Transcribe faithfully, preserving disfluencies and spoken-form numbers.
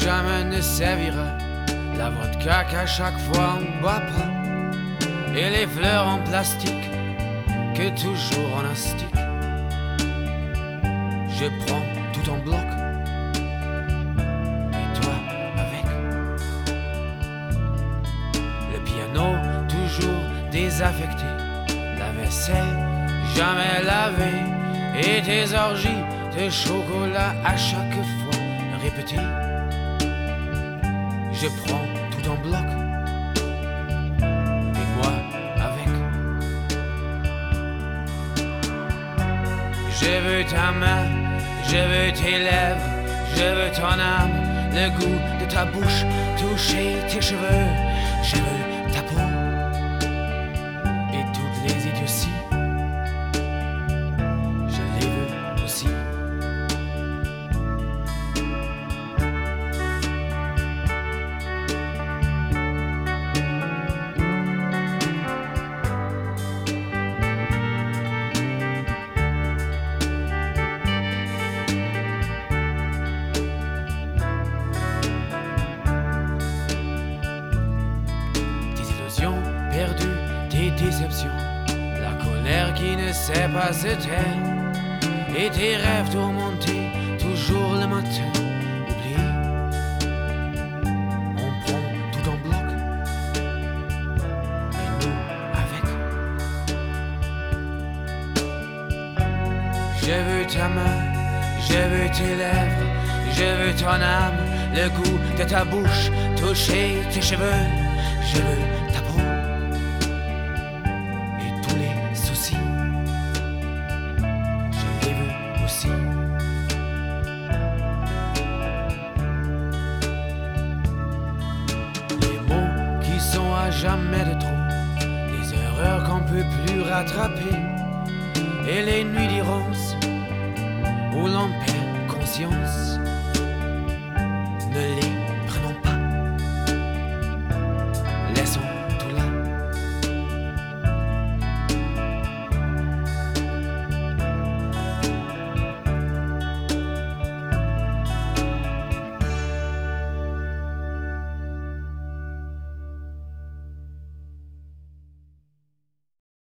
jamais ne servira, la vodka qu'à chaque fois on boit pas, et les fleurs en plastique que toujours en astique. Je prends tout en bloc, et toi avec. Le piano toujours désaffecté, la vaisselle jamais lavée, et tes orgies de chocolat à chaque fois répétées. Je prends tout en bloc, et moi avec. Je veux ta main, je veux tes lèvres, je veux ton âme, le goût de ta bouche, toucher tes cheveux. Je veux ta peau et toutes les idioties. Je les veux aussi. Perdu, tes déceptions, la colère qui ne sait pas se taire, et tes rêves tourmentés, toujours le matin, oubliés. On prend tout en bloc, et nous avec. Je veux ta main, je veux tes lèvres, je veux ton âme, le goût de ta bouche, toucher tes cheveux. Je veux ta peau et tous les soucis. Je les veux aussi. Les mots qui sont à jamais de trop, les erreurs qu'on peut plus rattraper, et les nuits d'errance où l'on perd conscience. Ne les